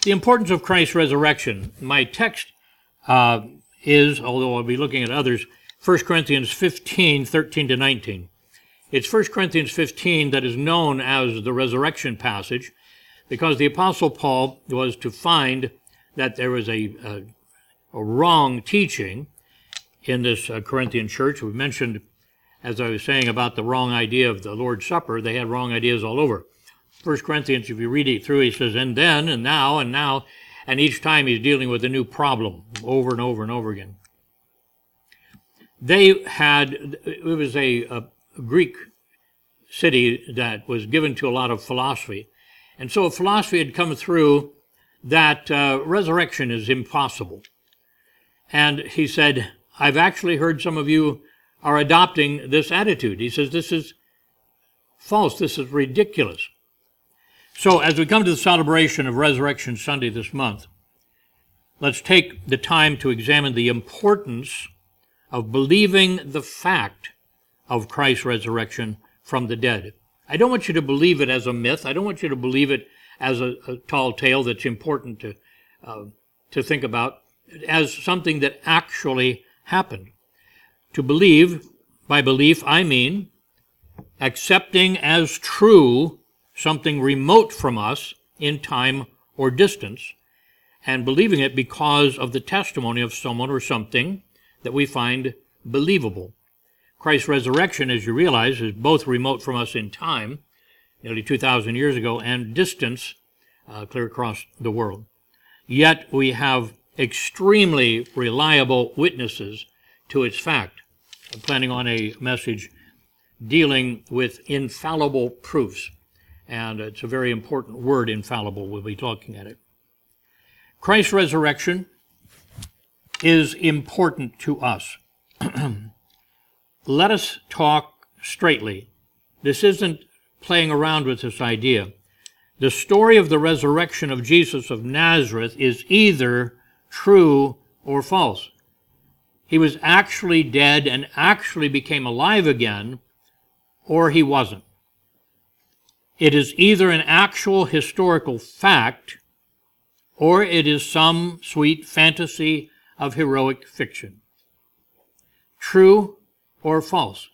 The importance of Christ's resurrection. My text is, although I'll be looking at others, 1 Corinthians 15, 13 to 19. It's 1 Corinthians 15 that is known as the resurrection passage because the Apostle Paul was to find that there was a wrong teaching in this Corinthian church. We mentioned, as I was saying, about the wrong idea of the Lord's Supper. They had wrong ideas all over. 1 Corinthians, if you read it through, he says, and then, and now, and each time he's dealing with a new problem over and over and over again. It was a Greek city that was given to a lot of philosophy. And so philosophy had come through that resurrection is impossible. And he said, I've actually heard some of you are adopting this attitude. He says, this is false, this is ridiculous. So as we come to the celebration of Resurrection Sunday this month, let's take the time to examine the importance of believing the fact of Christ's resurrection from the dead. I don't want you to believe it as a myth. I don't want you to believe it as a tall tale that's important to think about, as something that actually happened. To believe, by belief I mean accepting as true something remote from us in time or distance, and believing it because of the testimony of someone or something that we find believable. Christ's resurrection, as you realize, is both remote from us in time, nearly 2,000 years ago, and distance, clear across the world. Yet we have extremely reliable witnesses to its fact. I'm planning on a message dealing with infallible proofs. And it's a very important word, infallible. We'll be talking at it. Christ's resurrection is important to us. Let us talk straightly. This isn't playing around with this idea. The story of the resurrection of Jesus of Nazareth is either true or false. He was actually dead and actually became alive again, or he wasn't. It is either an actual historical fact, or it is some sweet fantasy of heroic fiction. True or false.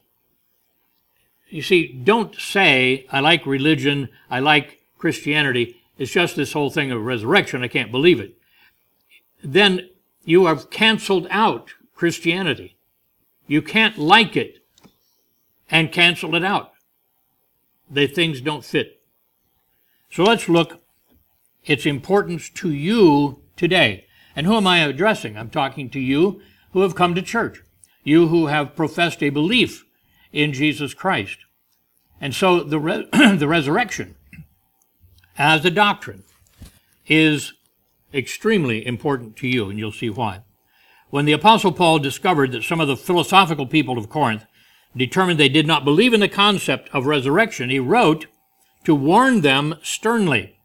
You see, don't say, I like religion, I like Christianity, it's just this whole thing of resurrection, I can't believe it. Then you have canceled out Christianity. You can't like it and cancel it out. The things don't fit. So let's look its importance to you today. And who am I addressing? I'm talking to you who have come to church, you who have professed a belief in Jesus Christ. And so the resurrection as a doctrine is extremely important to you, and you'll see why. When the Apostle Paul discovered that some of the philosophical people of Corinth determined they did not believe in the concept of resurrection, he wrote to warn them sternly.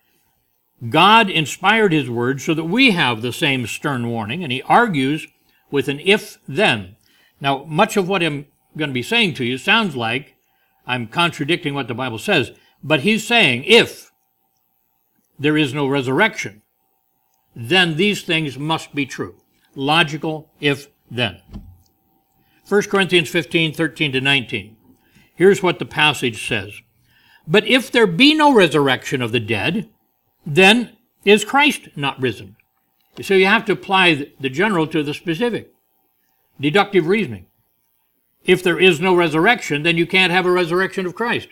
God inspired his words so that we have the same stern warning, and he argues with an if-then. Now, much of what I'm going to be saying to you sounds like I'm contradicting what the Bible says, but he's saying if there is no resurrection, then these things must be true. Logical if-then. 1 Corinthians 15, 13 to 19. Here's what the passage says. But if there be no resurrection of the dead, then is Christ not risen? So you have to apply the general to the specific. Deductive reasoning. If there is no resurrection, then you can't have a resurrection of Christ.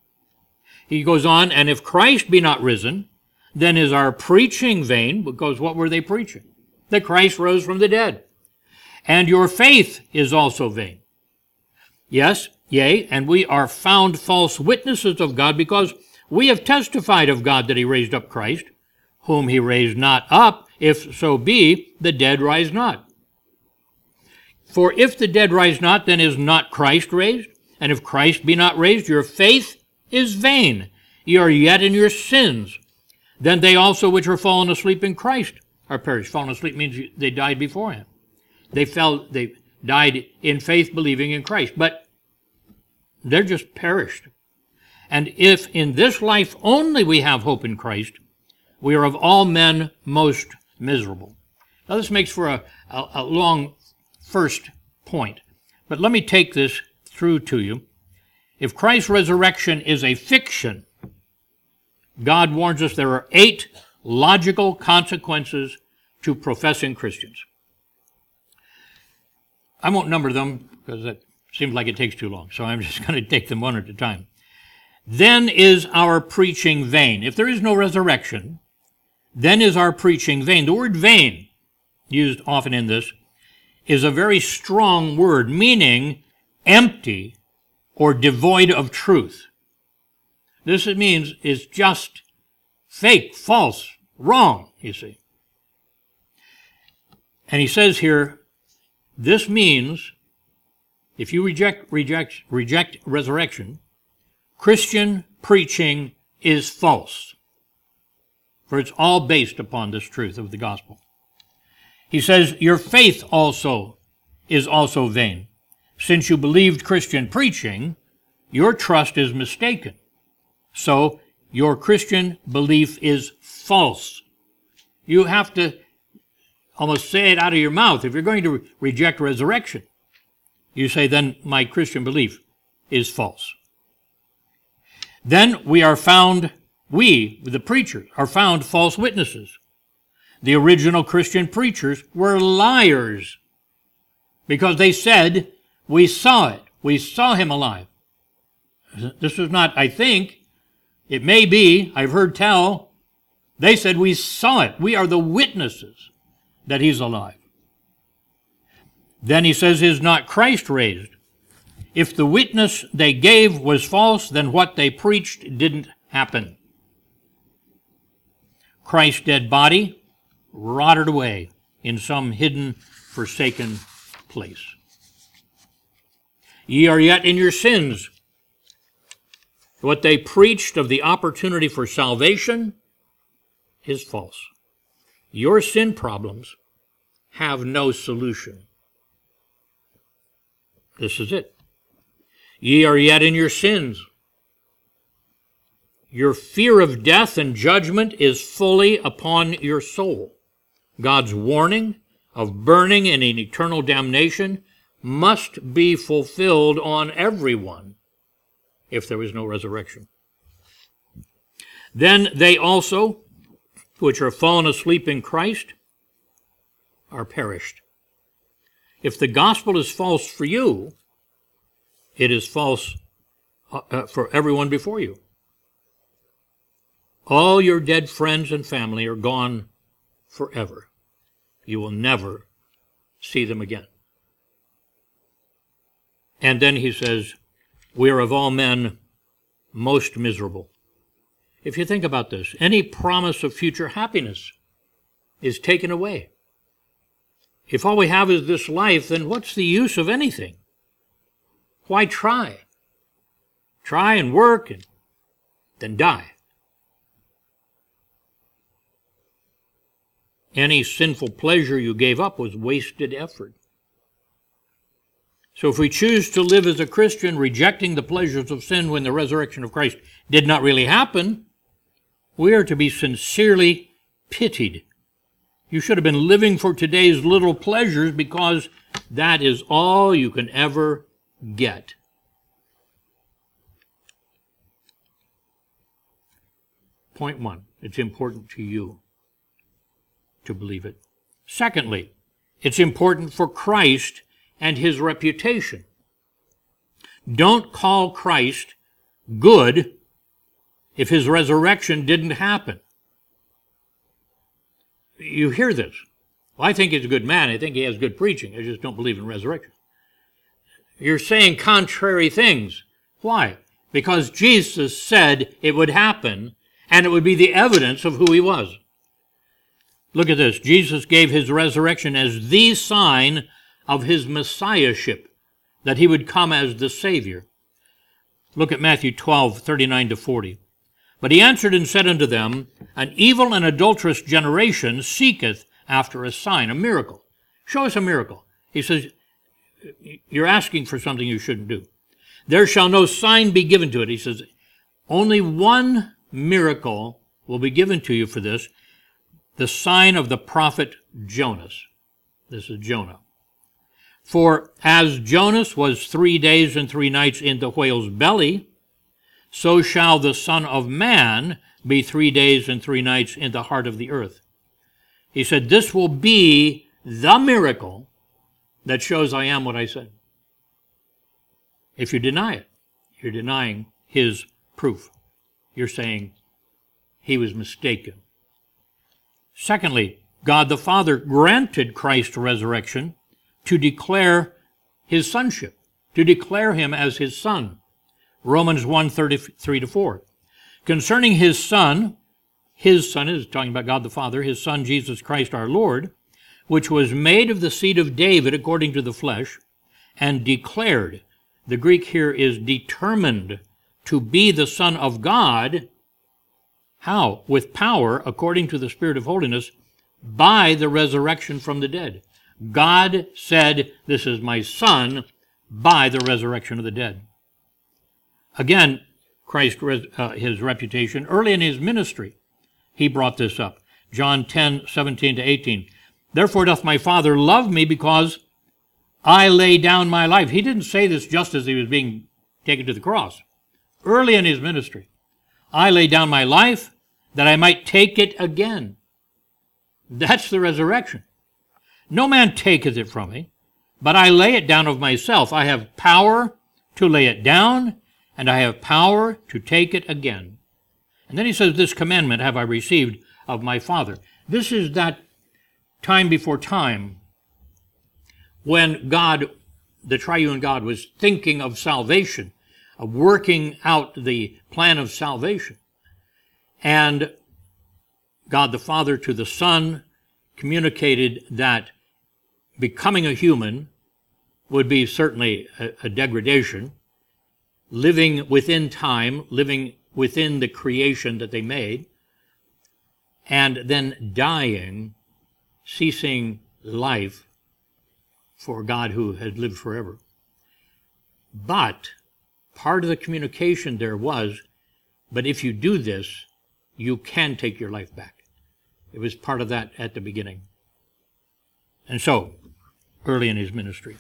He goes on, and if Christ be not risen, then is our preaching vain, because what were they preaching? That Christ rose from the dead. And your faith is also vain. Yes, yea, and we are found false witnesses of God, because we have testified of God that he raised up Christ, whom he raised not up, if so be the dead rise not. For if the dead rise not, then is not Christ raised? And if Christ be not raised, your faith is vain. Ye are yet in your sins. Then they also which are fallen asleep in Christ are perished. Fallen asleep means they died before him. They died in faith, believing in Christ. But they're just perished. And if in this life only we have hope in Christ, We are of all men most miserable. Now this makes for a long first point, but let me take this through to you. If Christ's resurrection is a fiction, God warns us there are 8 logical consequences to professing Christians. I won't number them because that seems like it takes too long, so I'm just going to take them one at a time. Then is our preaching vain. If there is no resurrection, then is our preaching vain. The word vain, used often in this, is a very strong word, meaning empty or devoid of truth. This, it means, is just fake, false, wrong, you see. And he says here, this means, if you reject resurrection, Christian preaching is false, for it's all based upon this truth of the gospel. He says, your faith also is also vain. Since you believed Christian preaching, your trust is mistaken. So your Christian belief is false. You have to almost say it out of your mouth. If you're going to reject resurrection, you say, then my Christian belief is false. Then we, the preachers, are found false witnesses. The original Christian preachers were liars because they said, we saw it. We saw him alive. This is not, I think. It may be, I've heard tell, they said we saw it. We are the witnesses that he's alive. Then he says, is not Christ raised? If the witness they gave was false, then what they preached didn't happen. Christ's dead body rotted away in some hidden, forsaken place. Ye are yet in your sins. What they preached of the opportunity for salvation is false. Your sin problems have no solution. This is it. Ye are yet in your sins. Your fear of death and judgment is fully upon your soul. God's warning of burning in an eternal damnation must be fulfilled on everyone if there is no resurrection. Then they also, which are fallen asleep in Christ, are perished. If the gospel is false for you, it is false for everyone before you. All your dead friends and family are gone forever. You will never see them again. And then he says, we are of all men most miserable. If you think about this, any promise of future happiness is taken away. If all we have is this life, then what's the use of anything? Why try? Try and work and then die. Any sinful pleasure you gave up was wasted effort. So if we choose to live as a Christian, rejecting the pleasures of sin when the resurrection of Christ did not really happen, we are to be sincerely pitied. You should have been living for today's little pleasures because that is all you can ever get. Point one, it's important to you to believe it. Secondly, it's important for Christ and his reputation. Don't call Christ good if his resurrection didn't happen. You hear this. Well, I think he's a good man. I think he has good preaching. I just don't believe in resurrection. You're saying contrary things. Why? Because Jesus said it would happen, and it would be the evidence of who he was. Look at this. Jesus gave his resurrection as the sign of his messiahship, that he would come as the Savior. Look at Matthew 12:39-40. But he answered and said unto them, an evil and adulterous generation seeketh after a sign, a miracle. Show us a miracle. He says, you're asking for something you shouldn't do. There shall no sign be given to it. He says, only one miracle will be given to you for this, the sign of the prophet Jonas. This is Jonah. For as Jonas was 3 days and 3 nights in the whale's belly, so shall the Son of Man be 3 days and 3 nights in the heart of the earth. He said, this will be the miracle that shows I am what I said. If you deny it, you're denying his proof. You're saying he was mistaken. Secondly, God the Father granted Christ's resurrection to declare his sonship, to declare him as his son. Romans 1:33-4. Concerning his son is talking about God the Father, his Son Jesus Christ our Lord, which was made of the seed of David according to the flesh, and declared, the Greek here is determined, to be the Son of God. How? With power, according to the Spirit of holiness, by the resurrection from the dead. God said, this is my Son, by the resurrection of the dead. Again, Christ, his reputation, early in his ministry, he brought this up. John 10:17-18. Therefore doth my Father love me, because I lay down my life. He didn't say this just as he was being taken to the cross. Early in his ministry, I lay down my life that I might take it again. That's the resurrection. No man taketh it from me, but I lay it down of myself. I have power to lay it down, and I have power to take it again. And then he says, this commandment have I received of my Father. This is that time before time when God, the triune God, was thinking of salvation, of working out the plan of salvation. And God the Father to the Son communicated that becoming a human would be certainly a degradation, living within time, living within the creation that they made, and then dying, ceasing life for God who had lived forever. But part of the communication there was, but if you do this, you can take your life back. It was part of that at the beginning. And so, early in his ministry.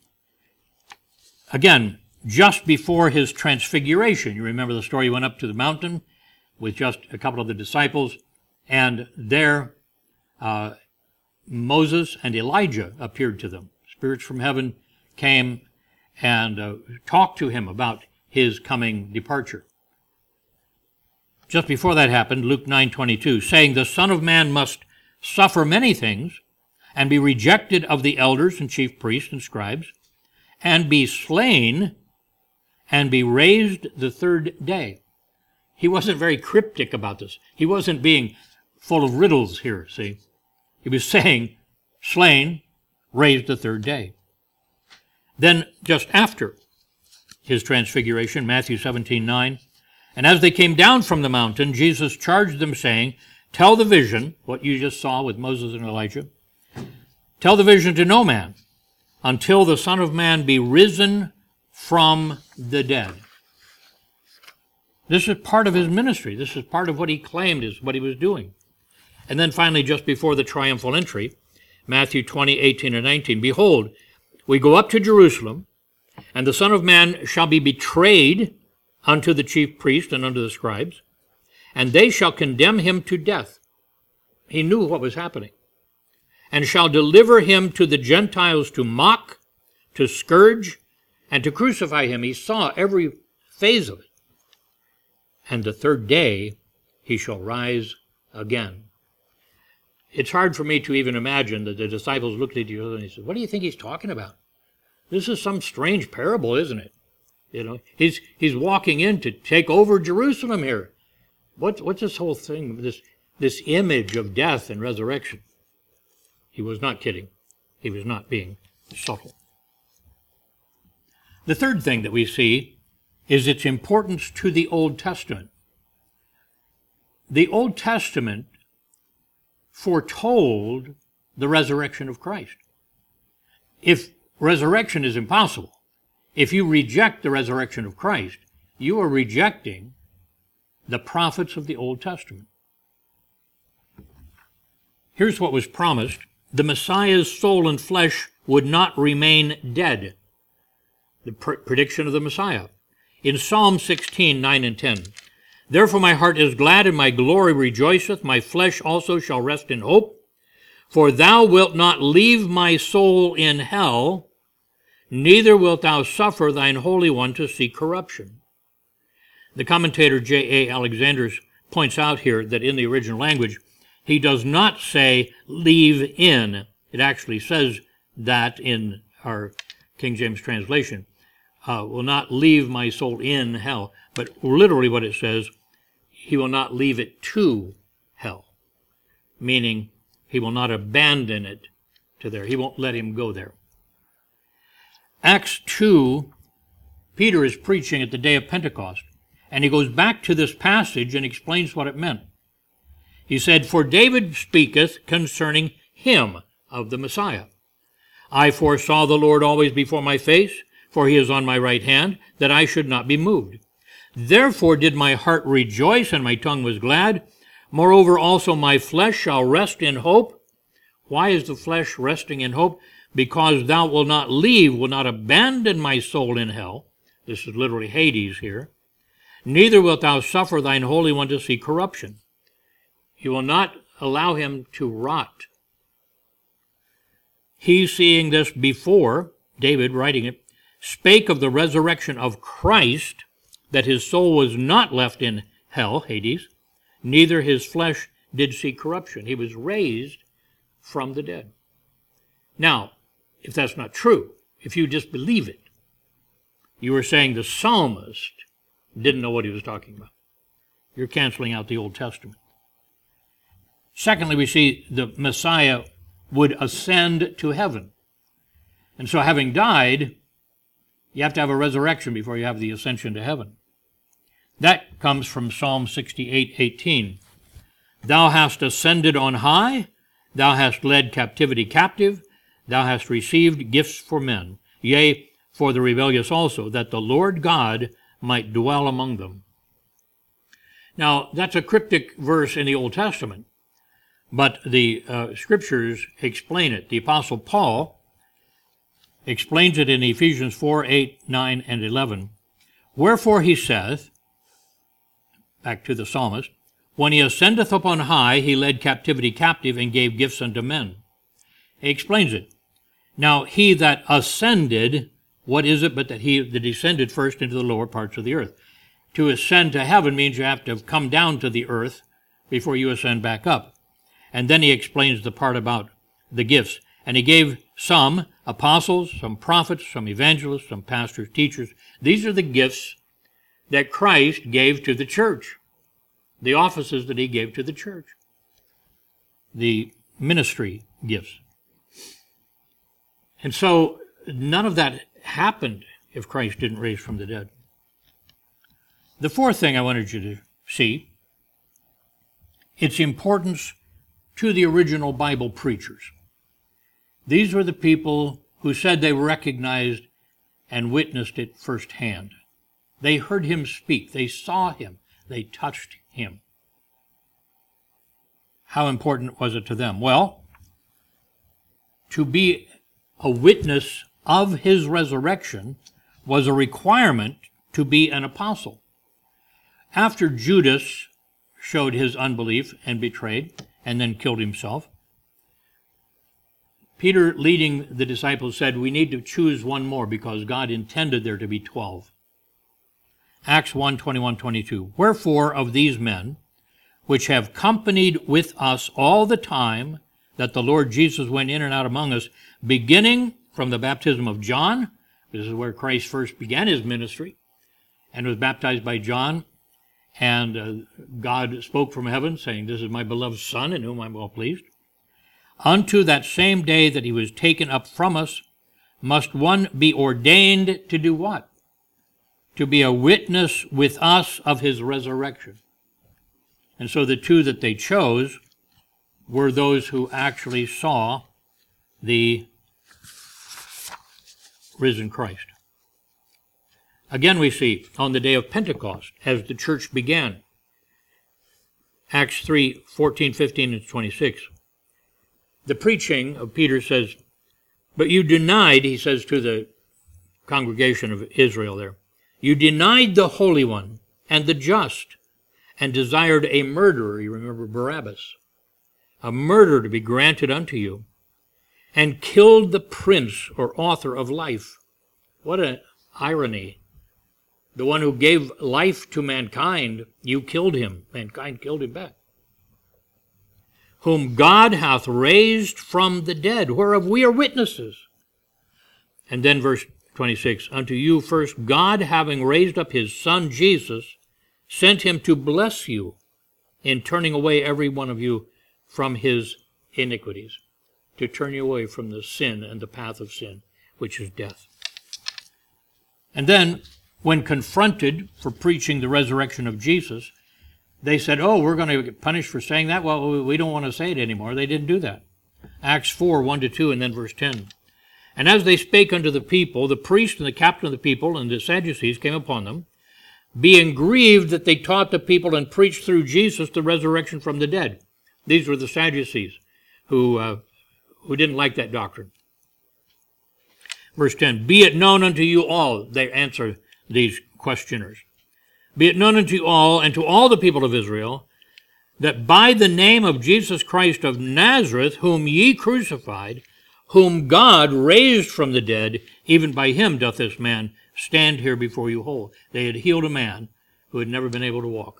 Again, just before his transfiguration, you remember the story, he went up to the mountain with just a couple of the disciples, and there Moses and Elijah appeared to them. Spirits from heaven came and talked to him about his coming departure. Just before that happened, Luke 9:22, saying, the Son of Man must suffer many things, and be rejected of the elders and chief priests and scribes, and be slain, and be raised the third day. He wasn't very cryptic about this. He wasn't being full of riddles here, see. He was saying, slain, raised the third day. Then, just after his transfiguration, Matthew 17:9, and as they came down from the mountain, Jesus charged them, saying, tell the vision, what you just saw with Moses and Elijah, tell the vision to no man, until the Son of Man be risen from the dead. This is part of his ministry. This is part of what he claimed is what he was doing. And then finally, just before the triumphal entry, Matthew 20:18-19, behold, we go up to Jerusalem, and the Son of Man shall be betrayed unto the chief priests and unto the scribes, and they shall condemn him to death. He knew what was happening. And shall deliver him to the Gentiles to mock, to scourge, and to crucify him. He saw every phase of it. And the third day he shall rise again. It's hard for me to even imagine that the disciples looked at each other and they said, what do you think he's talking about? This is some strange parable, isn't it? You know, he's walking in to take over Jerusalem here. What's this whole thing, this image of death and resurrection? He was not kidding. He was not being subtle. The third thing that we see is its importance to the Old Testament. The Old Testament foretold the resurrection of Christ. If resurrection is impossible, if you reject the resurrection of Christ, you are rejecting the prophets of the Old Testament. Here's what was promised. The Messiah's soul and flesh would not remain dead. The prediction of the Messiah. In Psalm 16, 9 and 10, therefore my heart is glad and my glory rejoiceth, my flesh also shall rest in hope. For thou wilt not leave my soul in hell, neither wilt thou suffer thine Holy One to see corruption. The commentator J.A. Alexander points out here that in the original language, he does not say leave in. It actually says that in our King James translation, will not leave my soul in hell. But literally what it says, he will not leave it to hell, meaning he will not abandon it to there. He won't let him go there. Acts 2, Peter is preaching at the day of Pentecost, and he goes back to this passage and explains what it meant. He said, for David speaketh concerning him, of the Messiah. I foresaw the Lord always before my face, for he is on my right hand, that I should not be moved. Therefore did my heart rejoice, and my tongue was glad. Moreover also my flesh shall rest in hope. Why is the flesh resting in hope? Because thou wilt not leave, will not abandon my soul in hell. This is literally Hades here. Neither wilt thou suffer thine Holy One to see corruption. You will not allow him to rot. He, seeing this before, David writing it, spake of the resurrection of Christ, that his soul was not left in hell, Hades, neither his flesh did see corruption. He was raised from the dead. Now, if that's not true, if you just believe it, you are saying the psalmist didn't know what he was talking about. You're canceling out the Old Testament. Secondly, we see the Messiah would ascend to heaven. And so having died, you have to have a resurrection before you have the ascension to heaven. That comes from Psalm 68:18. Thou hast ascended on high, thou hast led captivity captive, thou hast received gifts for men, yea, for the rebellious also, that the Lord God might dwell among them. Now, that's a cryptic verse in the Old Testament, but the Scriptures explain it. The Apostle Paul explains it in Ephesians 4, 8, 9, and 11. Wherefore he saith, back to the psalmist, when he ascendeth up on high, he led captivity captive and gave gifts unto men. He explains it. Now, he that ascended, what is it but that he that descended first into the lower parts of the earth? To ascend to heaven means you have to come down to the earth before you ascend back up. And then he explains the part about the gifts. And he gave some apostles, some prophets, some evangelists, some pastors, teachers. These are the gifts that Christ gave to the church. The offices that he gave to the church. The ministry gifts. And so none of that happened if Christ didn't raise from the dead. The fourth thing I wanted you to see, its importance to the original Bible preachers. These were the people who said they recognized and witnessed it firsthand. They heard him speak. They saw him. They touched him. How important was it to them? Well, to be a witness of his resurrection was a requirement to be an apostle. After Judas showed his unbelief and betrayed and then killed himself, Peter, leading the disciples, said, we need to choose one more because God intended there to be 12. Acts 1, 21, 22. Wherefore of these men, which have companied with us all the time that the Lord Jesus went in and out among us, beginning from the baptism of John, this is where Christ first began his ministry, and was baptized by John, and God spoke from heaven, saying, this is my beloved Son, in whom I'm well pleased. Unto that same day that he was taken up from us, must one be ordained to do what? To be a witness with us of his resurrection. And so the two that they chose were those who actually saw the risen Christ. Again, we see on the day of Pentecost, as the church began, Acts 3, 14, 15, and 26. the preaching of Peter says, but you denied, he says to the congregation of Israel there, you denied the Holy One and the just, and desired a murderer, you remember Barabbas, a murderer to be granted unto you, and killed the prince or author of life. What an irony. The one who gave life to mankind, you killed him. Mankind killed him back. Whom God hath raised from the dead, whereof we are witnesses. And then verse 26, unto you first God, having raised up his Son Jesus, sent him to bless you in turning away every one of you from his iniquities, to turn you away from the sin and the path of sin, which is death. And then, when confronted for preaching the resurrection of Jesus, they said, oh, we're going to get punished for saying that? Well, we don't want to say it anymore. They didn't do that. Acts 4, 1-2, and then verse 10. And as they spake unto the people, the priest and the captain of the people and the Sadducees came upon them, being grieved that they taught the people and preached through Jesus the resurrection from the dead. These were the Sadducees who didn't like that doctrine. Verse 10, be it known unto you all, they answer these questioners, be it known unto you all and to all the people of Israel, that by the name of Jesus Christ of Nazareth, whom ye crucified, whom God raised from the dead, even by him doth this man stand here before you whole. They had healed a man who had never been able to walk.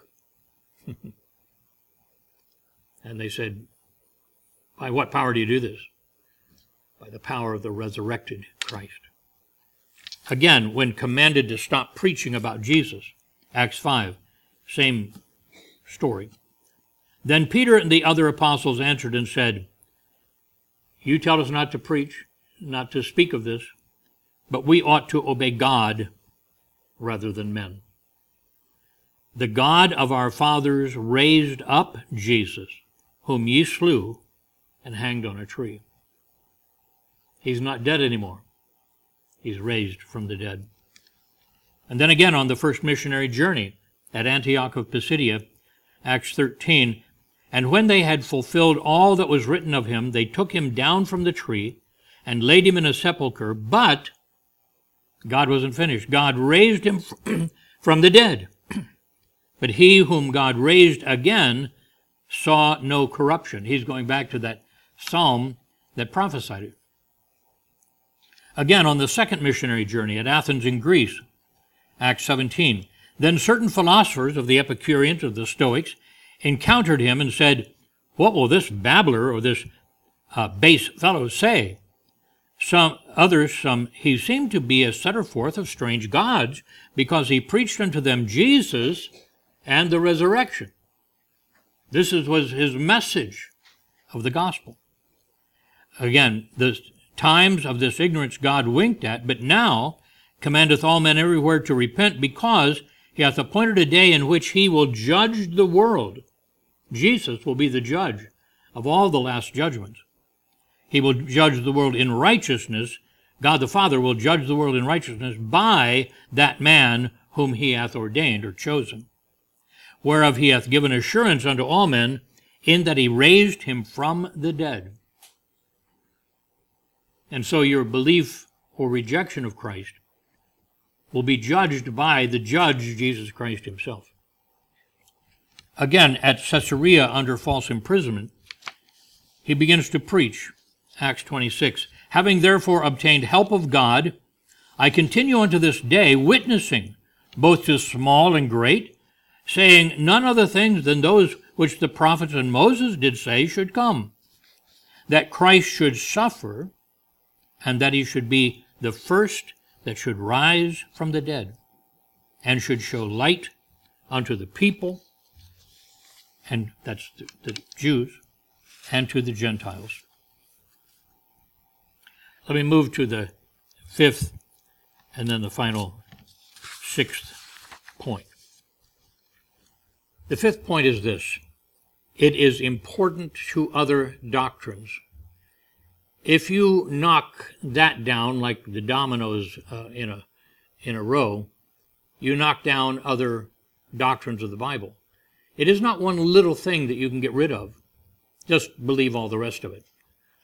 And they said, by what power do you do this? By the power of the resurrected Christ. Again, when commanded to stop preaching about Jesus, Acts 5, same story. Then Peter and the other apostles answered and said, you tell us not to preach, not to speak of this, but we ought to obey God rather than men. The God of our fathers raised up Jesus, whom ye slew and hanged on a tree. He's not dead anymore. He's raised from the dead. And then again on the first missionary journey at Antioch of Pisidia, Acts 13, and when they had fulfilled all that was written of him, they took him down from the tree and laid him in a sepulchre, but God wasn't finished. God raised him from the dead. But he whom God raised again saw no corruption. He's going back to that psalm that prophesied it. Again, on the second missionary journey at Athens in Greece, Acts 17, then certain philosophers of the Epicureans, of the Stoics, encountered him and said, what will this babbler or this base fellow say? He seemed to be a setter forth of strange gods, because he preached unto them Jesus and the resurrection. This was his message of the gospel. Again, the times of this ignorance God winked at, but now commandeth all men everywhere to repent, because he hath appointed a day in which he will judge the world. Jesus will be the judge of all the last judgments. He will judge the world in righteousness. God the Father will judge the world in righteousness by that man whom he hath ordained or chosen, whereof he hath given assurance unto all men, in that he raised him from the dead. And so your belief or rejection of Christ will be judged by the judge, Jesus Christ himself. Again, at Caesarea under false imprisonment, he begins to preach, Acts 26. Having therefore obtained help of God, I continue unto this day, witnessing both to small and great, saying none other things than those which the prophets and Moses did say should come, that Christ should suffer, and that he should be the first that should rise from the dead, and should show light unto the people, and that's the Jews, and to the Gentiles. Let me move to the fifth and then the final sixth point. The fifth point is this: it is important to other doctrines. If you knock that down like the dominoes in a row, you knock down other doctrines of the Bible. It is not one little thing that you can get rid of. Just believe all the rest of it.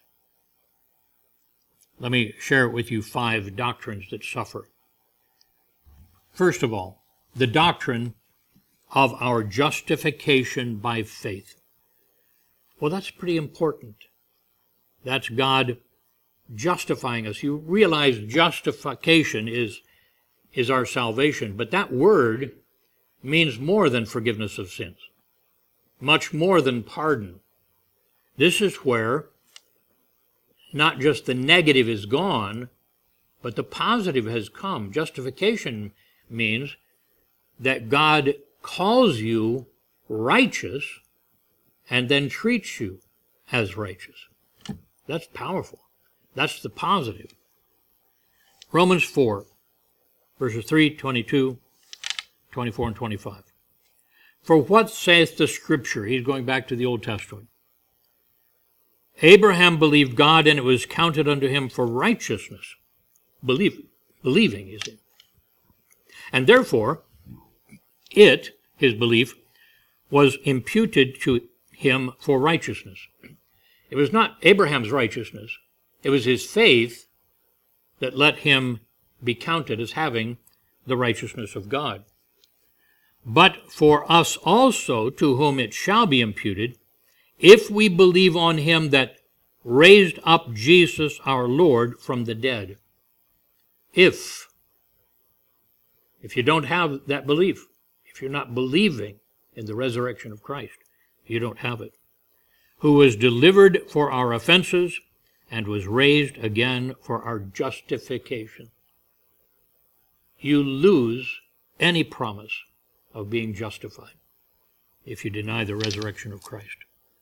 Let me share with you 5 doctrines that suffer. First of all, the doctrine of our justification by faith. Well, that's pretty important. That's God justifying us. You realize justification is our salvation, but that word means more than forgiveness of sins, much more than pardon. This is where not just the negative is gone, but the positive has come. Justification means that God calls you righteous and then treats you as righteous. That's powerful. That's the positive. Romans 4, verses 3, 22, 24, and 25. For what saith the Scripture? He's going back to the Old Testament. Abraham believed God, and it was counted unto him for righteousness. Believing, you see. And therefore, his belief, was imputed to him for righteousness. It was not Abraham's righteousness. It was his faith that let him be counted as having the righteousness of God. But for us also, to whom it shall be imputed, if we believe on him that raised up Jesus our Lord from the dead. If you don't have that belief, if you're not believing in the resurrection of Christ, you don't have it. Who was delivered for our offenses and was raised again for our justification. You lose any promise of being justified if you deny the resurrection of Christ.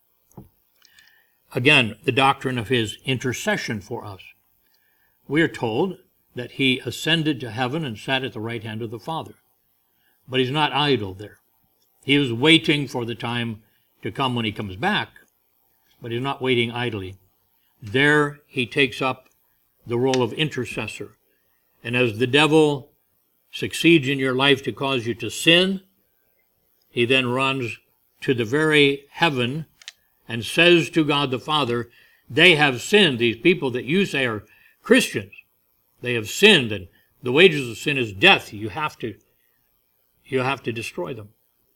Again, the doctrine of his intercession for us. We are told that he ascended to heaven and sat at the right hand of the Father. But he's not idle there. He was waiting for the time to come when he comes back, but he's not waiting idly. There he takes up the role of intercessor. And as the devil succeeds in your life to cause you to sin, he then runs to the very heaven and says to God the Father, they have sinned. These people that you say are Christians, they have sinned, and the wages of sin is death. You have to destroy them.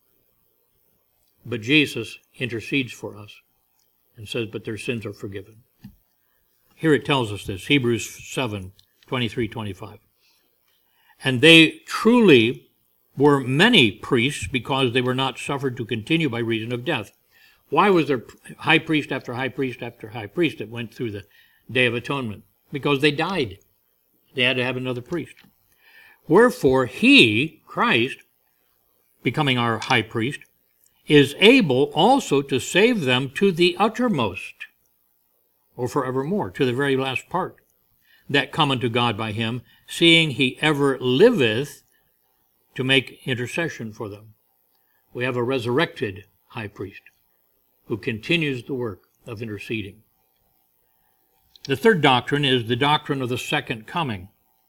But Jesus intercedes for us and says, but their sins are forgiven. Here it tells us this, Hebrews 7, 23, 25. And they truly were many priests because they were not suffered to continue by reason of death. Why was there high priest after high priest after high priest that went through the Day of Atonement? Because they died. They had to have another priest. Wherefore he, Christ, becoming our high priest, is able also to save them to the uttermost, or forevermore, to the very last part, that come unto God by him, seeing he ever liveth to make intercession for them. We have a resurrected high priest who continues the work of interceding. The third doctrine is the doctrine of the second coming.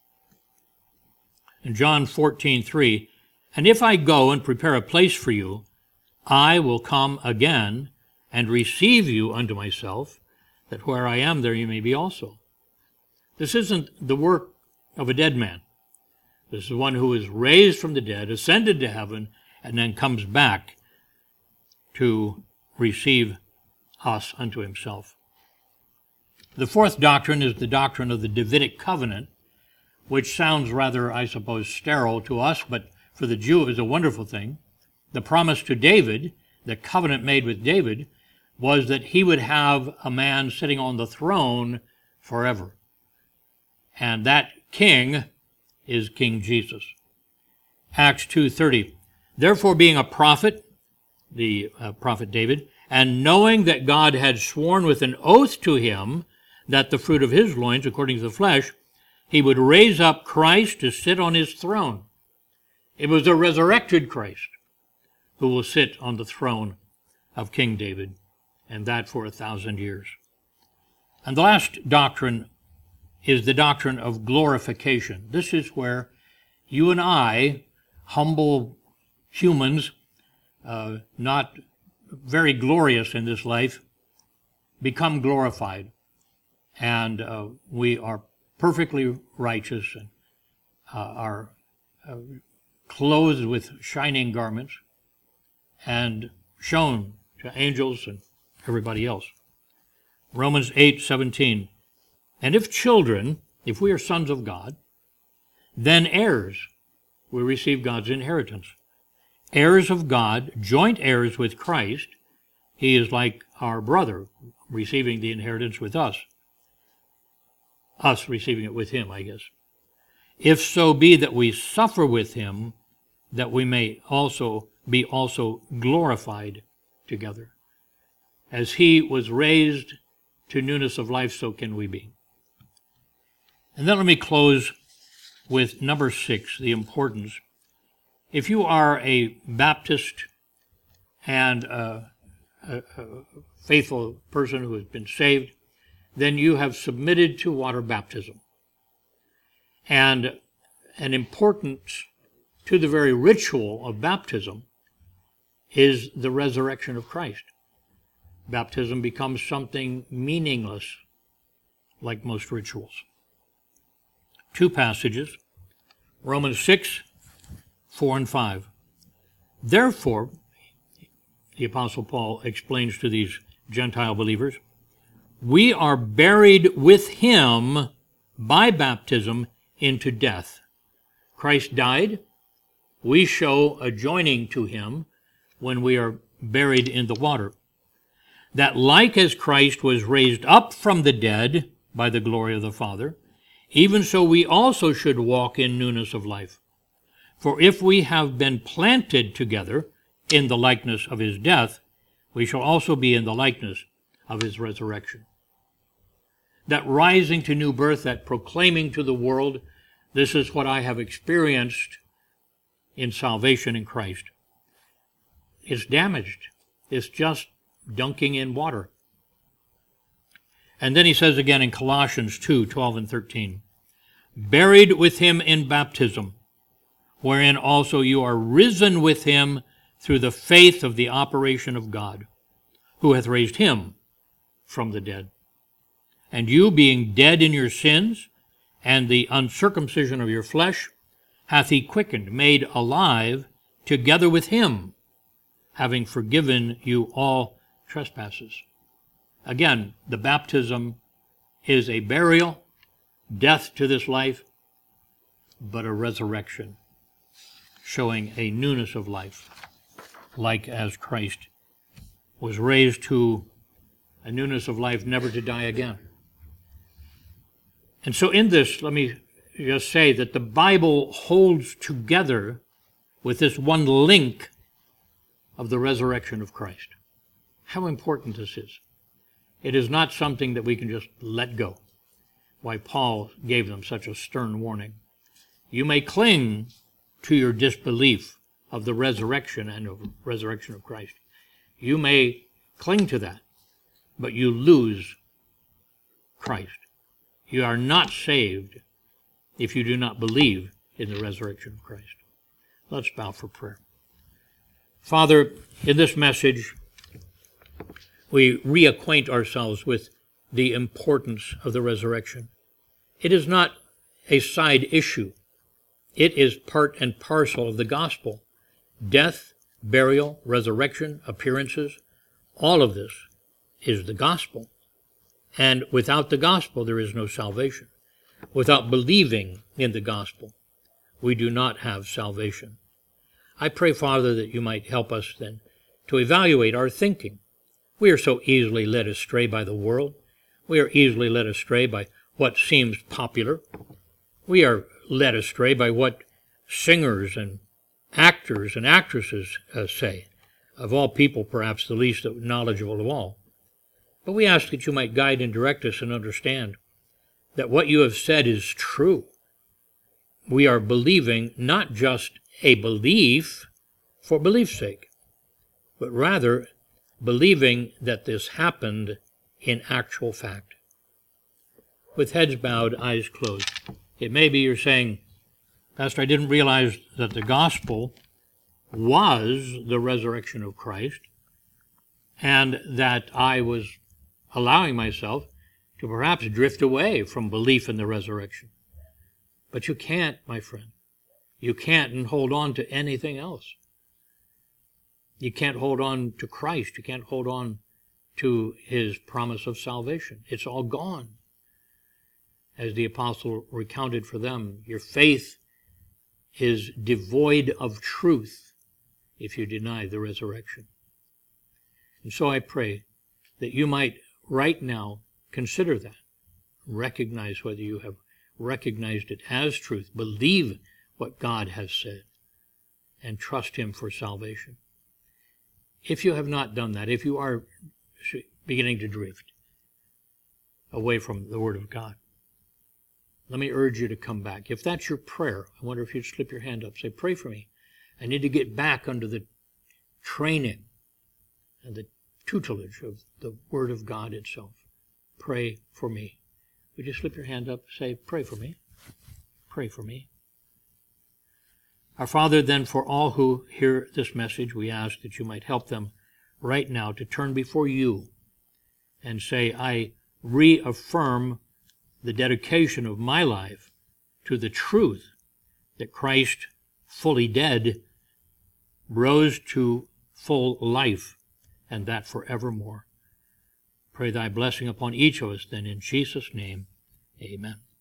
In John 14:3, and if I go and prepare a place for you, I will come again and receive you unto myself, that where I am, there you may be also. This isn't the work of a dead man. This is one who is raised from the dead, ascended to heaven, and then comes back to receive us unto himself. The fourth doctrine is the doctrine of the Davidic covenant, which sounds rather, I suppose, sterile to us, but for the Jew it was a wonderful thing. The promise to David, the covenant made with David, was that he would have a man sitting on the throne forever. And that king is King Jesus. Acts 2:30. Therefore, being a prophet, the prophet David, and knowing that God had sworn with an oath to him that the fruit of his loins, according to the flesh, he would raise up Christ to sit on his throne. It was the resurrected Christ who will sit on the throne of King David, and that for 1,000 years. And the last doctrine is the doctrine of glorification. This is where you and I, humble humans, not very glorious in this life, become glorified. and we are perfectly righteous and are clothed with shining garments and shown to angels and everybody else. Romans 8:17. And if children, if we are sons of God, then heirs, we receive God's inheritance. Heirs of God, joint heirs with Christ. He is like our brother, receiving the inheritance with us. Us receiving it with him, I guess. If so be that we suffer with him, that we may also be glorified together. As he was raised to newness of life, so can we be. And then let me close with number 6, the importance. If you are a Baptist and a faithful person who has been saved, then you have submitted to water baptism. And an importance to the very ritual of baptism is the resurrection of Christ. Baptism becomes something meaningless, like most rituals. 2 passages, Romans 6:4 and 5. Therefore, the Apostle Paul explains to these Gentile believers, we are buried with him by baptism into death. Christ died. We show a joining to him when we are buried in the water. That like as Christ was raised up from the dead by the glory of the Father, even so we also should walk in newness of life. For if we have been planted together in the likeness of his death, we shall also be in the likeness of his resurrection. That rising to new birth, that proclaiming to the world, this is what I have experienced in salvation in Christ. It's damaged. It's just dunking in water. And then he says again in Colossians 2:12 and 13, buried with him in baptism, wherein also you are risen with him through the faith of the operation of God, who hath raised him from the dead. And you, being dead in your sins and the uncircumcision of your flesh, hath he quickened, made alive together with him, having forgiven you all trespasses. Again, the baptism is a burial, death to this life, but a resurrection, showing a newness of life, like as Christ was raised to a newness of life, never to die again. And so in this, let me just say that the Bible holds together with this one link of the resurrection of Christ. How important this is. It is not something that we can just let go. Why Paul gave them such a stern warning. You may cling to your disbelief of the resurrection and of resurrection of Christ. You may cling to that, but you lose Christ. You are not saved if you do not believe in the resurrection of Christ. Let's bow for prayer. Father, in this message, we reacquaint ourselves with the importance of the resurrection. It is not a side issue. It is part and parcel of the gospel. Death, burial, resurrection, appearances, all of this is the gospel. And without the gospel, there is no salvation. Without believing in the gospel, we do not have salvation. I pray, Father, that you might help us then to evaluate our thinking. We are so easily led astray by the world. We are easily led astray by what seems popular. We are led astray by what singers and actors and actresses say. Of all people, perhaps the least knowledgeable of all. But we ask that you might guide and direct us and understand that what you have said is true. We are believing not just a belief for belief's sake, but rather believing that this happened in actual fact. With heads bowed, eyes closed. It may be you're saying, Pastor, I didn't realize that the gospel was the resurrection of Christ, and that I was allowing myself to perhaps drift away from belief in the resurrection. But you can't, my friend. You can't hold on to anything else. You can't hold on to Christ. You can't hold on to his promise of salvation. It's all gone. As the apostle recounted for them, your faith is devoid of truth if you deny the resurrection. And so I pray that you might right now consider that, recognize whether you have recognized it as truth, believe what God has said, and trust him for salvation. If you have not done that, if you are beginning to drift away from the Word of God, let me urge you to come back. If that's your prayer, I wonder if you'd slip your hand up, say, pray for me. I need to get back under the training and the tutelage of the Word of God itself. Pray for me. Would you slip your hand up, say, pray for me. Pray for me. Our Father, then, for all who hear this message, we ask that you might help them right now to turn before you and say, I reaffirm the dedication of my life to the truth that Christ, fully dead, rose to full life, and that forevermore. Pray thy blessing upon each of us, then, in Jesus' name. Amen.